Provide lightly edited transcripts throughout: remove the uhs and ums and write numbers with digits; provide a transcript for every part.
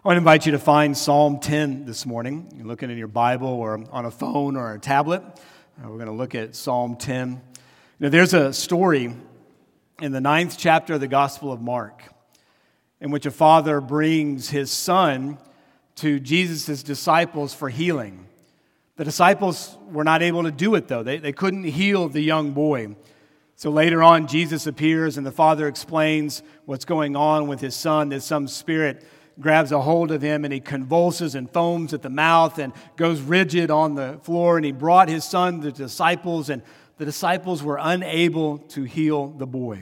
I want to invite you to find Psalm 10 this morning. You're looking in your Bible or on a phone or a tablet. We're going to look at Psalm 10. There's a story in the 9th chapter of the Gospel of Mark in which a father brings his son to Jesus' disciples for healing. The disciples were not able to do it, though. They couldn't heal the young boy. So later on, Jesus appears and the father explains what's going on with his son, that some spirit grabs a hold of him and he convulses and foams at the mouth and goes rigid on the floor. And he brought his son to the disciples, and the disciples were unable to heal the boy.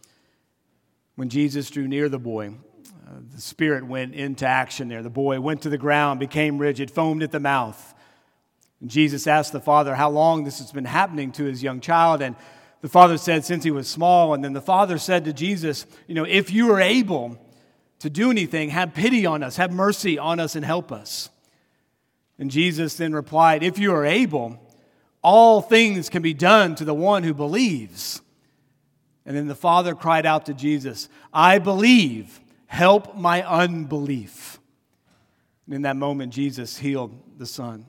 When Jesus drew near the boy, the spirit went into action there. The boy went to the ground, became rigid, foamed at the mouth. And Jesus asked the father how long this has been happening to his young child. And the father said, since he was small. And then the father said to Jesus, if you are able to do anything, have pity on us, have mercy on us, and help us. And Jesus then replied, if you are able, all things can be done to the one who believes. And then the father cried out to Jesus, I believe, help my unbelief. And in that moment, Jesus healed the son.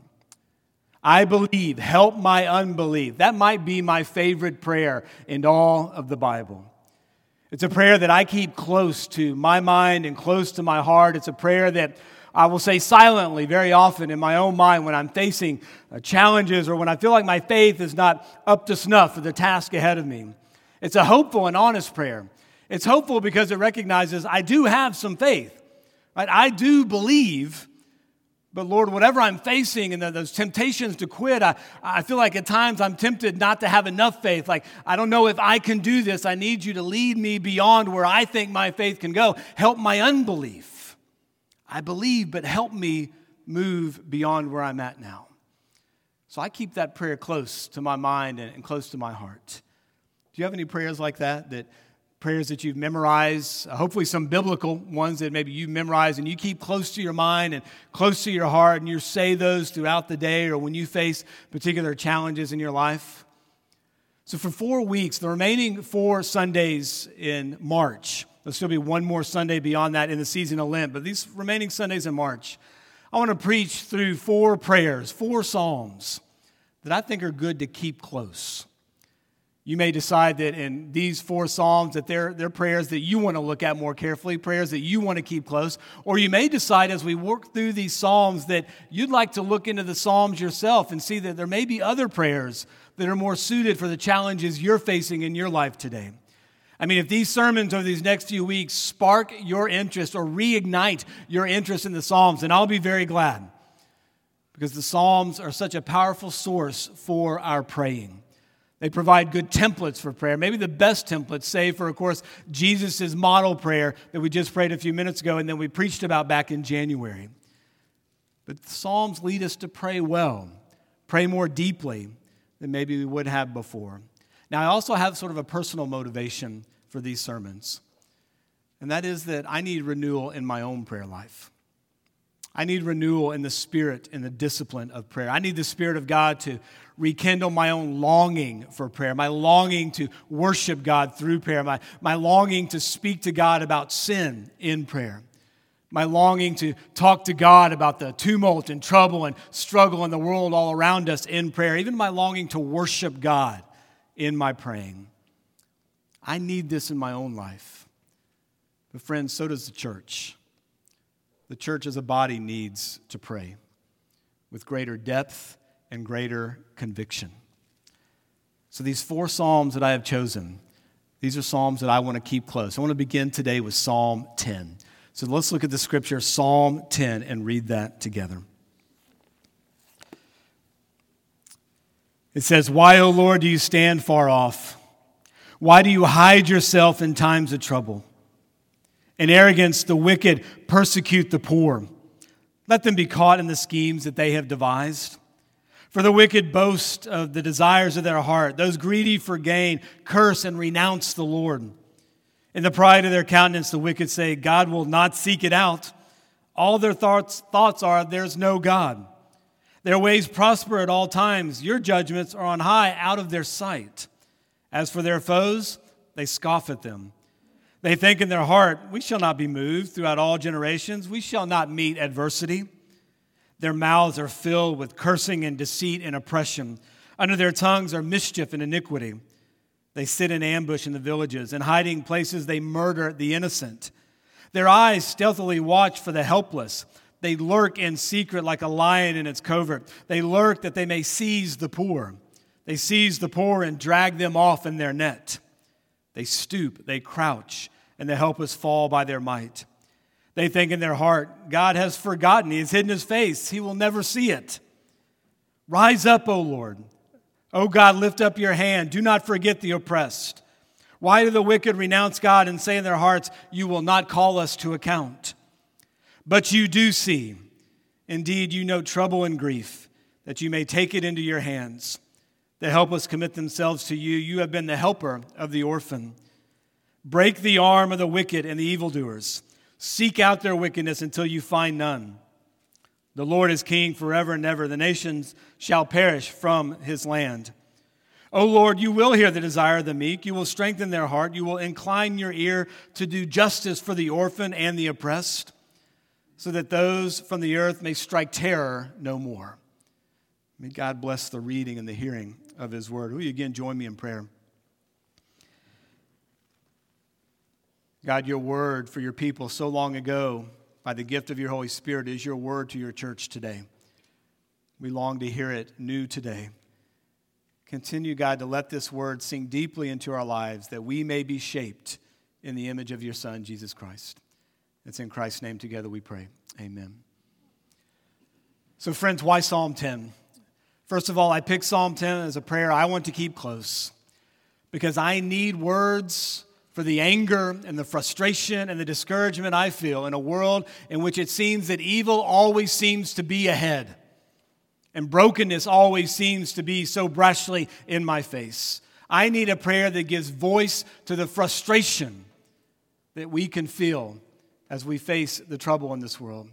I believe, help my unbelief. That might be my favorite prayer in all of the Bible. It's a prayer that I keep close to my mind and close to my heart. It's a prayer that I will say silently very often in my own mind when I'm facing challenges or when I feel like my faith is not up to snuff for the task ahead of me. It's a hopeful and honest prayer. It's hopeful because it recognizes I do have some faith. Right? I do believe. But Lord, whatever I'm facing and those temptations to quit, I feel like at times I'm tempted not to have enough faith. Like, I don't know if I can do this. I need you to lead me beyond where I think my faith can go. Help my unbelief. I believe, but help me move beyond where I'm at now. So I keep that prayer close to my mind and close to my heart. Do you have any prayers like that? Prayers that you've memorized, hopefully some biblical ones that maybe you've memorized and you keep close to your mind and close to your heart, and you say those throughout the day or when you face particular challenges in your life? So for 4 weeks, the remaining 4 Sundays in March, there'll still be one more Sunday beyond that in the season of Lent, but these remaining Sundays in March, I want to preach through 4 prayers, 4 psalms that I think are good to keep close. You may decide that in these 4 psalms that they're prayers that you want to look at more carefully, prayers that you want to keep close. Or you may decide as we work through these psalms that you'd like to look into the psalms yourself and see that there may be other prayers that are more suited for the challenges you're facing in your life today. I mean, if these sermons over these next few weeks spark your interest or reignite your interest in the psalms, then I'll be very glad, because the psalms are such a powerful source for our praying. They provide good templates for prayer, maybe the best templates, save for, of course, Jesus' model prayer that we just prayed a few minutes ago and then we preached about back in January. But the Psalms lead us to pray well, pray more deeply than maybe we would have before. Now, I also have sort of a personal motivation for these sermons, and that is that I need renewal in my own prayer life. I need renewal in the spirit and the discipline of prayer. I need the Spirit of God to rekindle my own longing for prayer, my longing to worship God through prayer, my longing to speak to God about sin in prayer, my longing to talk to God about the tumult and trouble and struggle in the world all around us in prayer, even my longing to worship God in my praying. I need this in my own life. But friends, so does the church. The church as a body needs to pray with greater depth and greater conviction. So these 4 psalms that I have chosen, these are psalms that I want to keep close. I want to begin today with Psalm 10. So let's look at the scripture, Psalm 10, and read that together. It says, "Why, O Lord, do you stand far off? Why do you hide yourself in times of trouble? In arrogance, the wicked persecute the poor. Let them be caught in the schemes that they have devised. For the wicked boast of the desires of their heart. Those greedy for gain curse and renounce the Lord. In the pride of their countenance, the wicked say, God will not seek it out. All their thoughts are, there's no God. Their ways prosper at all times. Your judgments are on high out of their sight. As for their foes, they scoff at them. They think in their heart, we shall not be moved throughout all generations. We shall not meet adversity. Their mouths are filled with cursing and deceit and oppression. Under their tongues are mischief and iniquity. They sit in ambush in the villages. In hiding places they murder the innocent. Their eyes stealthily watch for the helpless. They lurk in secret like a lion in its covert. They lurk that they may seize the poor. They seize the poor and drag them off in their net. They stoop, they crouch, and the helpless fall by their might. They think in their heart, God has forgotten. He has hidden his face. He will never see it. Rise up, O Lord. O God, lift up your hand. Do not forget the oppressed. Why do the wicked renounce God and say in their hearts, you will not call us to account? But you do see. Indeed, you know trouble and grief, that you may take it into your hands. The helpless commit themselves to you. You have been the helper of the orphan. Break the arm of the wicked and the evildoers. Seek out their wickedness until you find none. The Lord is king forever and ever. The nations shall perish from his land. O Lord, you will hear the desire of the meek. You will strengthen their heart. You will incline your ear to do justice for the orphan and the oppressed, so that those from the earth may strike terror no more. May God bless the reading and the hearing of his word. Will you again join me in prayer? God, your word for your people so long ago, by the gift of your Holy Spirit, is your word to your church today. We long to hear it new today. Continue, God, to let this word sink deeply into our lives, that we may be shaped in the image of your Son, Jesus Christ. It's in Christ's name together we pray. Amen. So friends, why Psalm 10? First of all, I picked Psalm 10 as a prayer I want to keep close, because I need words for the anger and the frustration and the discouragement I feel in a world in which it seems that evil always seems to be ahead and brokenness always seems to be so brashly in my face. I need a prayer that gives voice to the frustration that we can feel as we face the trouble in this world.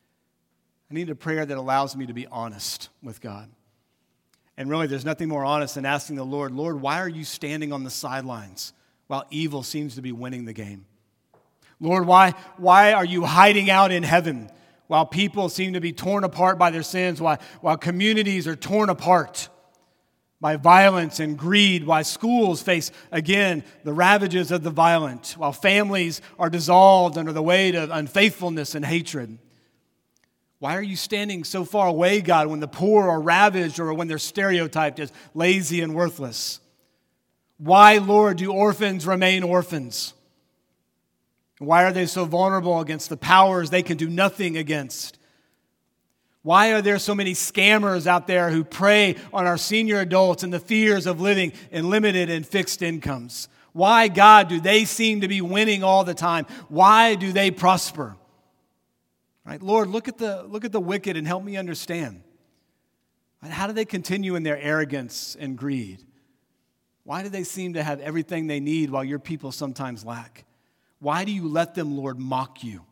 I need a prayer that allows me to be honest with God. And really, there's nothing more honest than asking the Lord, Lord, why are you standing on the sidelines while evil seems to be winning the game? Lord, why are you hiding out in heaven while people seem to be torn apart by their sins, while communities are torn apart by violence and greed, while schools face, again, the ravages of the violent, while families are dissolved under the weight of unfaithfulness and hatred? Why are you standing so far away, God, when the poor are ravaged or when they're stereotyped as lazy and worthless? Why, Lord, do orphans remain orphans? Why are they so vulnerable against the powers they can do nothing against? Why are there so many scammers out there who prey on our senior adults and the fears of living in limited and fixed incomes? Why, God, do they seem to be winning all the time? Why do they prosper? Right, Lord, look at the wicked and help me understand. How do they continue in their arrogance and greed? Why do they seem to have everything they need while your people sometimes lack? Why do you let them, Lord, mock you?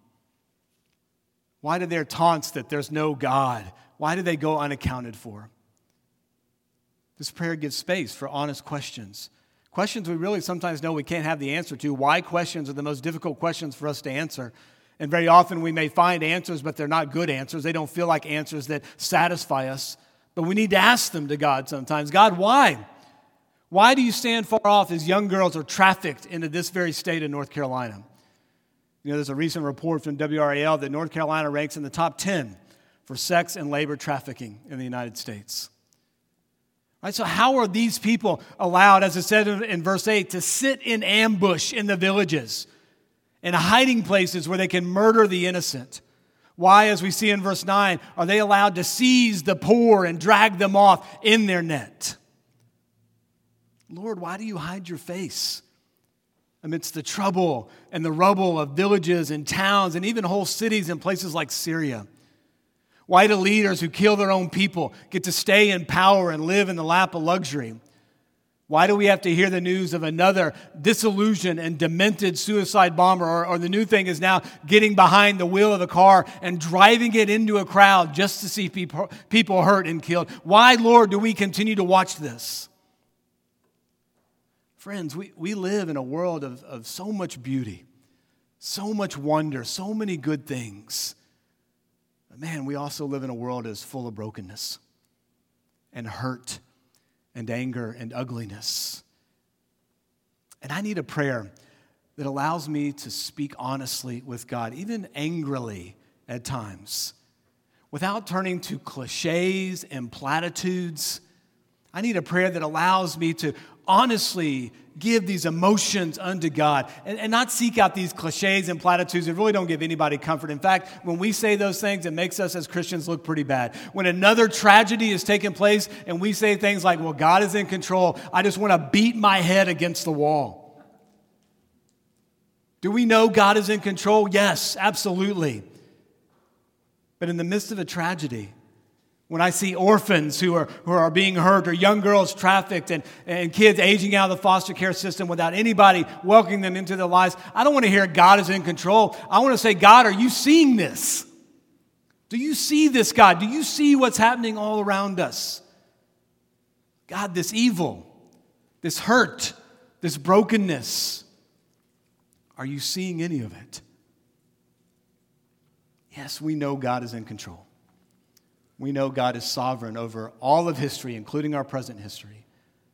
Why do their taunts that there's no God? Why do they go unaccounted for? This prayer gives space for honest questions. Questions we really sometimes know we can't have the answer to. Why questions are the most difficult questions for us to answer. And very often we may find answers, but they're not good answers. They don't feel like answers that satisfy us. But we need to ask them to God sometimes. God, why? Why do you stand far off as young girls are trafficked into this very state of North Carolina? You know, there's a recent report from WRAL that North Carolina ranks in the top 10 for sex and labor trafficking in the United States. Right, so how are these people allowed, as it said in verse 8, to sit in ambush in the villages, in hiding places where they can murder the innocent? Why, as we see in verse 9, are they allowed to seize the poor and drag them off in their net? Lord, why do you hide your face amidst the trouble and the rubble of villages and towns and even whole cities in places like Syria? Why do leaders who kill their own people get to stay in power and live in the lap of luxury? Why do we have to hear the news of another disillusioned and demented suicide bomber, or the new thing is now getting behind the wheel of a car and driving it into a crowd just to see people hurt and killed? Why, Lord, do we continue to watch this? Friends, we live in a world of so much beauty, so much wonder, so many good things. But man, we also live in a world that is full of brokenness and hurt and anger and ugliness. And I need a prayer that allows me to speak honestly with God, even angrily at times, without turning to cliches and platitudes. I need a prayer that allows me to honestly give these emotions unto God and not seek out these cliches and platitudes that really don't give anybody comfort. In fact, when we say those things, it makes us as Christians look pretty bad. When another tragedy is taking place and we say things like, well, God is in control, I just want to beat my head against the wall. Do we know God is in control? Yes, absolutely. But in the midst of a tragedy, when I see orphans who are being hurt, or young girls trafficked, and kids aging out of the foster care system without anybody welcoming them into their lives, I don't want to hear God is in control. I want to say, God, are you seeing this? Do you see this, God? Do you see what's happening all around us? God, this evil, this hurt, this brokenness, are you seeing any of it? Yes, we know God is in control. We know God is sovereign over all of history, including our present history.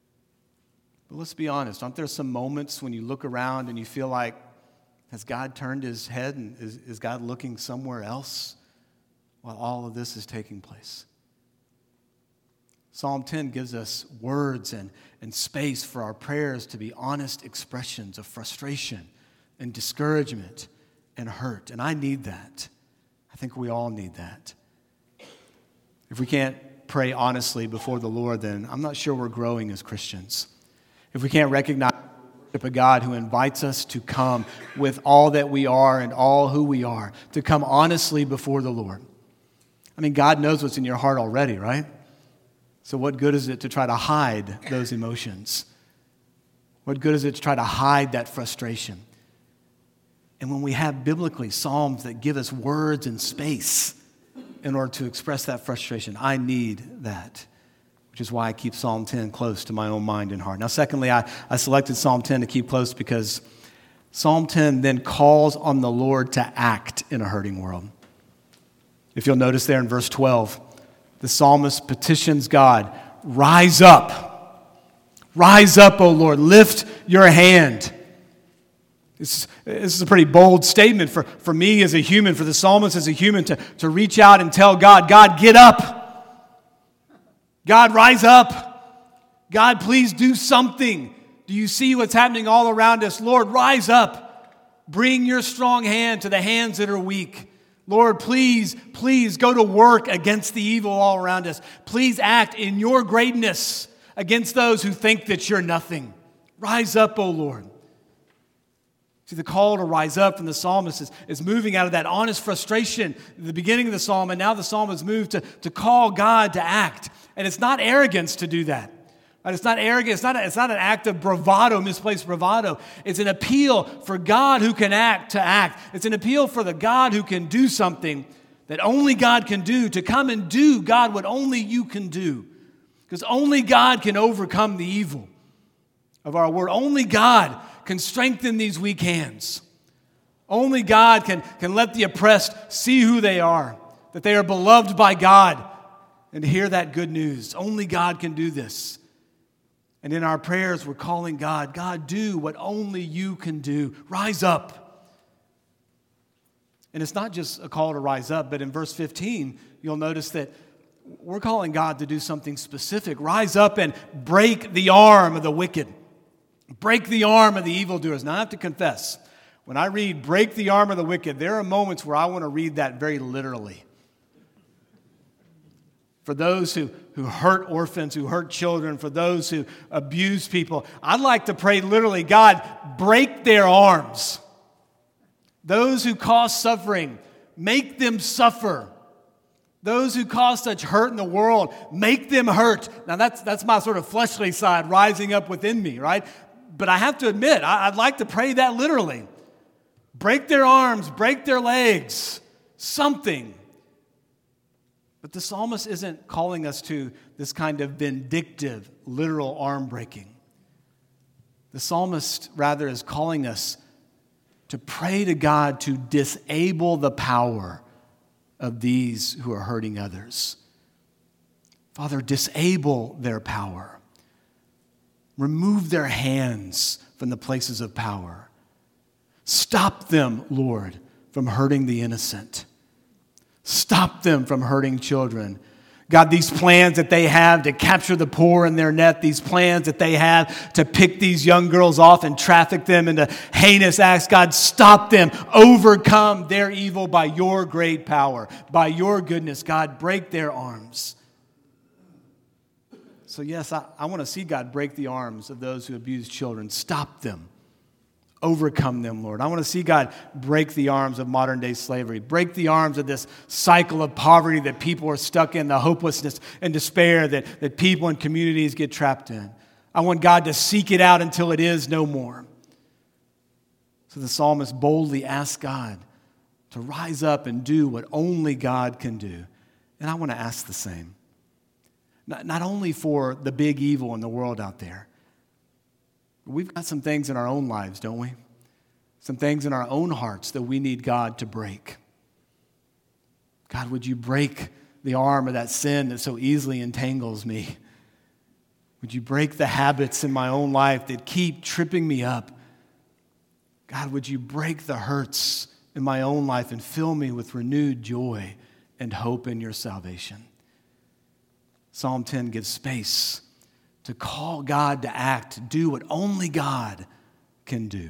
But let's be honest, aren't there some moments when you look around and you feel like, has God turned his head and is God looking somewhere else while all of this is taking place? Psalm 10 gives us words and space for our prayers to be honest expressions of frustration and discouragement and hurt. And I need that. I think we all need that. If we can't pray honestly before the Lord, then I'm not sure we're growing as Christians. If we can't recognize a God who invites us to come with all that we are and all who we are, to come honestly before the Lord. I mean, God knows what's in your heart already, right? So what good is it to try to hide those emotions? What good is it to try to hide that frustration? And when we have biblically Psalms that give us words and space in order to express that frustration, I need that, which is why I keep Psalm 10 close to my own mind and heart. Now, secondly, I selected Psalm 10 to keep close because Psalm 10 then calls on the Lord to act in a hurting world. If you'll notice there in verse 12, the psalmist petitions God, rise up, O Lord, lift your hand. This is a pretty bold statement for me as a human, for the psalmist as a human, to reach out and tell God, God, get up. God, rise up. God, please do something. Do you see what's happening all around us? Lord, rise up. Bring your strong hand to the hands that are weak. Lord, please go to work against the evil all around us. Please act in your greatness against those who think that you're nothing. Rise up, O Lord. See, the call to rise up from the psalmist is moving out of that honest frustration at the beginning of the psalm, and now the psalmist moved to call God to act. And it's not arrogance to do that. Right? It's not arrogance. It's not an act of bravado, misplaced bravado. It's an appeal for God who can act to act. It's an appeal for the God who can do something that only God can do, to come and do, God, what only you can do. Because only God can overcome the evil of our world. Only God can strengthen these weak hands. Only God can let the oppressed see who they are, that they are beloved by God, and to hear that good news. Only God can do this. And in our prayers, we're calling God, God, do what only you can do. Rise up. And it's not just a call to rise up, but in verse 15, you'll notice that we're calling God to do something specific. Rise up and break the arm of the wicked. Break the arm of the evildoers. Now, I have to confess, when I read break the arm of the wicked, there are moments where I want to read that very literally. For those who hurt orphans, who hurt children, for those who abuse people, I'd like to pray literally, God, break their arms. Those who cause suffering, make them suffer. Those who cause such hurt in the world, make them hurt. Now, that's my sort of fleshly side rising up within me, right? But I have to admit, I'd like to pray that literally. Break their arms, break their legs, something. But the psalmist isn't calling us to this kind of vindictive, literal arm breaking. The psalmist, rather, is calling us to pray to God to disable the power of these who are hurting others. Father, disable their power. Remove their hands from the places of power. Stop them, Lord, from hurting the innocent. Stop them from hurting children. God, these plans that they have to capture the poor in their net, these plans that they have to pick these young girls off and traffic them into heinous acts, God, stop them. Overcome their evil by your great power, by your goodness. God, break their arms. So yes, I want to see God break the arms of those who abuse children. Stop them. Overcome them, Lord. I want to see God break the arms of modern day slavery, break the arms of this cycle of poverty that people are stuck in, the hopelessness and despair that people and communities get trapped in. I want God to seek it out until it is no more. So the psalmist boldly asks God to rise up and do what only God can do. And I want to ask the same. Not only for the big evil in the world out there, we've got some things in our own lives, don't we? Some things in our own hearts that we need God to break. God, would you break the arm of that sin that so easily entangles me? Would you break the habits in my own life that keep tripping me up? God, would you break the hurts in my own life and fill me with renewed joy and hope in your salvation? Psalm 10 gives space to call God to act, to do what only God can do.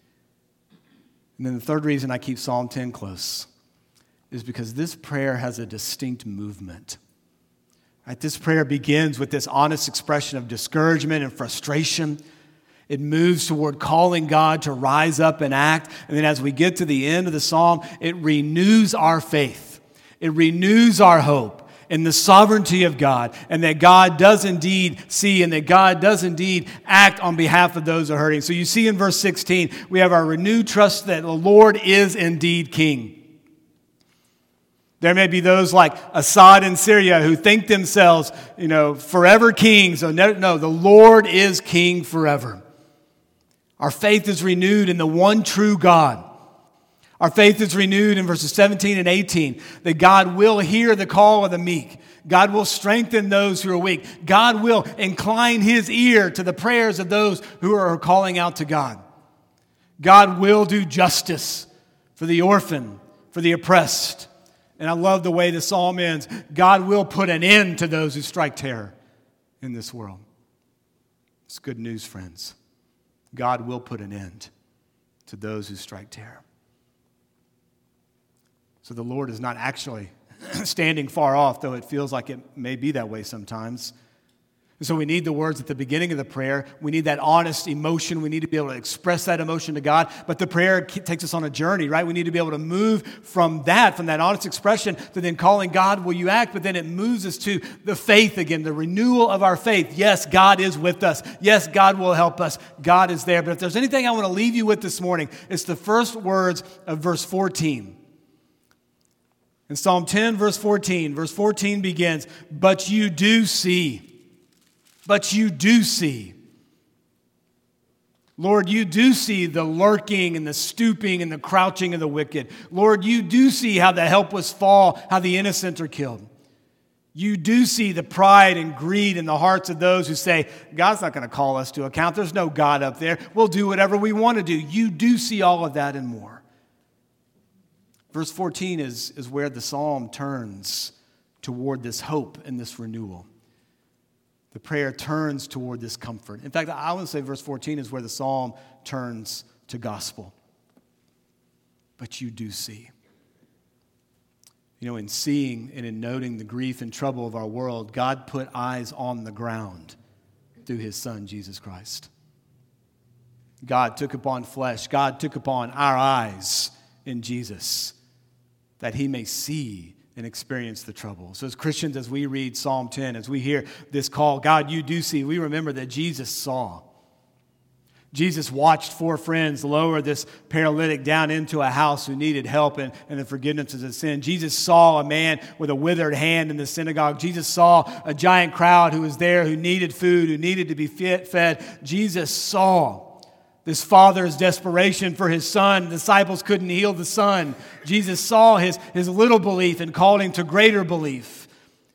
And then the third reason I keep Psalm 10 close is because this prayer has a distinct movement. Right? This prayer begins with this honest expression of discouragement and frustration. It moves toward calling God to rise up and act. And then as we get to the end of the psalm, it renews our faith. It renews our hope in the sovereignty of God, and that God does indeed see, and that God does indeed act on behalf of those who are hurting. So you see in verse 16, we have our renewed trust that the Lord is indeed king. There may be those like Assad in Syria who think themselves, forever kings. So no, the Lord is king forever. Our faith is renewed in the one true God. Our faith is renewed in verses 17 and 18, that God will hear the call of the meek. God will strengthen those who are weak. God will incline his ear to the prayers of those who are calling out to God. God will do justice for the orphan, for the oppressed. And I love the way the psalm ends. God will put an end to those who strike terror in this world. It's good news, friends. God will put an end to those who strike terror. So the Lord is not actually standing far off, though it feels like it may be that way sometimes. And so we need the words at the beginning of the prayer. We need that honest emotion. We need to be able to express that emotion to God. But the prayer takes us on a journey, right? We need to be able to move from that honest expression to then calling God, will you act? But then it moves us to the faith again, the renewal of our faith. Yes, God is with us. Yes, God will help us. God is there. But if there's anything I want to leave you with this morning, it's the first words of verse 14. In Psalm 10, verse 14 begins, but you do see. But you do see. Lord, you do see the lurking and the stooping and the crouching of the wicked. Lord, you do see how the helpless fall, how the innocent are killed. You do see the pride and greed in the hearts of those who say, God's not going to call us to account. There's no God up there. We'll do whatever we want to do. You do see all of that and more. Verse 14 is where the psalm turns toward this hope and this renewal. The prayer turns toward this comfort. In fact, I would say verse 14 is where the psalm turns to gospel. But you do see. In seeing and in noting the grief and trouble of our world, God put eyes on the ground through his Son, Jesus Christ. God took upon flesh. God took upon our eyes in Jesus, that he may see and experience the trouble. So as Christians, as we read Psalm 10, as we hear this call, God, you do see, we remember that Jesus saw. Jesus watched 4 friends lower this paralytic down into a house who needed help and the forgiveness of his sin. Jesus saw a man with a withered hand in the synagogue. Jesus saw a giant crowd who was there, who needed food, who needed to be fed. Jesus saw this father's desperation for his son. The disciples couldn't heal the son. Jesus saw his little belief and called him to greater belief.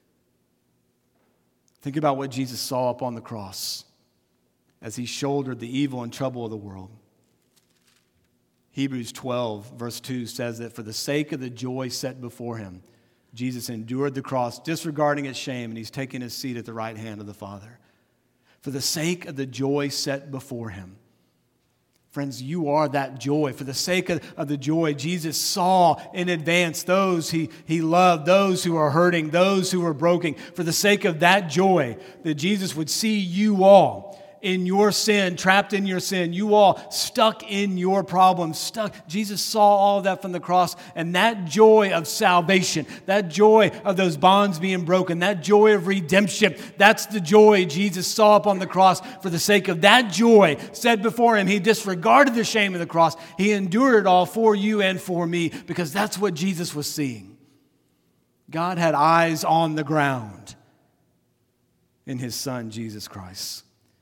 Think about what Jesus saw up on the cross as he shouldered the evil and trouble of the world. Hebrews 12, verse 2 says that for the sake of the joy set before him, Jesus endured the cross, disregarding its shame, and he's taken his seat at the right hand of the Father. For the sake of the joy set before him. Friends, you are that joy. For the sake of the joy, Jesus saw in advance those he loved, those who are hurting, those who are broken. For the sake of that joy, that Jesus would see you all in your sin, trapped in your sin, you all stuck in your problems, stuck. Jesus saw all of that from the cross, and that joy of salvation, that joy of those bonds being broken, that joy of redemption, that's the joy Jesus saw up on the cross. For the sake of that joy set before him, he disregarded the shame of the cross. He endured it all for you and for me, because that's what Jesus was seeing. God had eyes on the ground in his Son, Jesus Christ.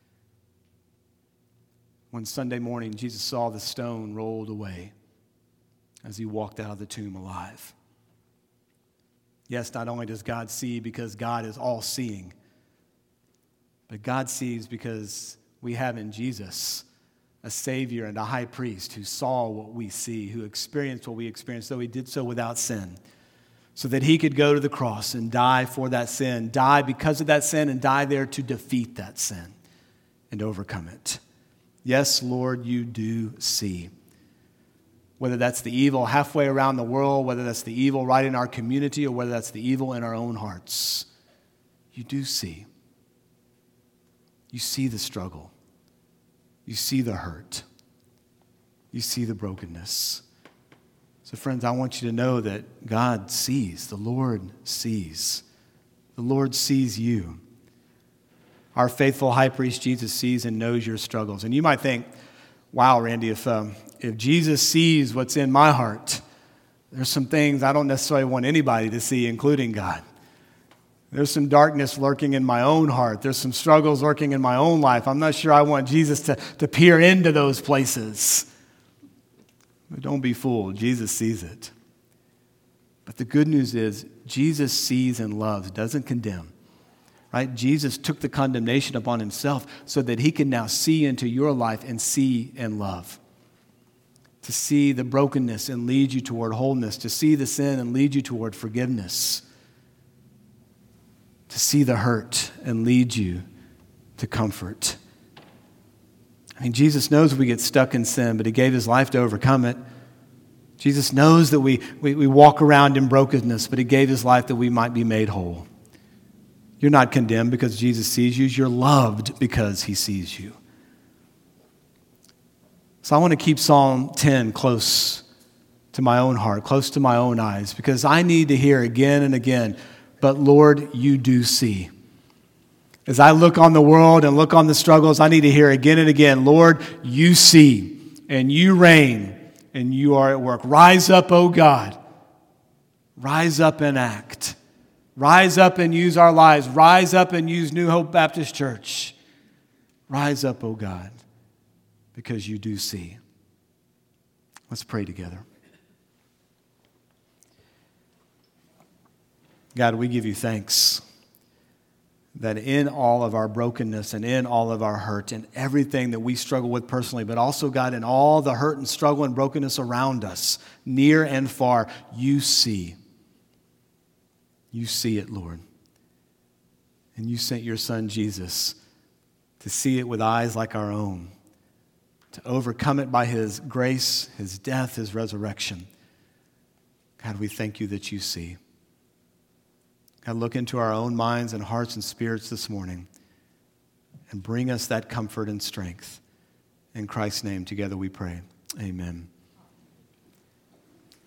One Sunday morning, Jesus saw the stone rolled away as he walked out of the tomb alive. Yes, not only does God see because God is all-seeing, but God sees because we have in Jesus a Savior and a high priest who saw what we see, who experienced what we experienced, though he did so without sin, so that he could go to the cross and die for that sin, die because of that sin, and die there to defeat that sin and overcome it. Yes, Lord, you do see. Whether that's the evil halfway around the world, whether that's the evil right in our community, or whether that's the evil in our own hearts, you do see. You see the struggle. You see the hurt. You see the brokenness. So friends, I want you to know that God sees. The Lord sees. The Lord sees you. Our faithful high priest Jesus sees and knows your struggles. And you might think, wow, Randy, if Jesus sees what's in my heart, there's some things I don't necessarily want anybody to see, including God. There's some darkness lurking in my own heart. There's some struggles lurking in my own life. I'm not sure I want Jesus to peer into those places. But don't be fooled. Jesus sees it. But the good news is Jesus sees and loves, doesn't condemn. Right? Jesus took the condemnation upon himself so that he can now see into your life and see and love. To see the brokenness and lead you toward wholeness. To see the sin and lead you toward forgiveness. To see the hurt and lead you to comfort. I mean, Jesus knows we get stuck in sin, but he gave his life to overcome it. Jesus knows that we walk around in brokenness, but he gave his life that we might be made whole. You're not condemned because Jesus sees you. You're loved because he sees you. So I want to keep Psalm 10 close to my own heart, close to my own eyes, because I need to hear again and again, but Lord, you do see. As I look on the world and look on the struggles, I need to hear again and again, Lord, you see, and you reign, and you are at work. Rise up, O God. Rise up and act. Rise up and use our lives. Rise up and use New Hope Baptist Church. Rise up, O God, because you do see. Let's pray together. God, we give you thanks that in all of our brokenness and in all of our hurt and everything that we struggle with personally, but also, God, in all the hurt and struggle and brokenness around us, near and far, you see. You see it, Lord. And you sent your Son, Jesus, to see it with eyes like our own, to overcome it by his grace, his death, his resurrection. God, we thank you that you see. God, look into our own minds and hearts and spirits this morning and bring us that comfort and strength. In Christ's name, together we pray. Amen.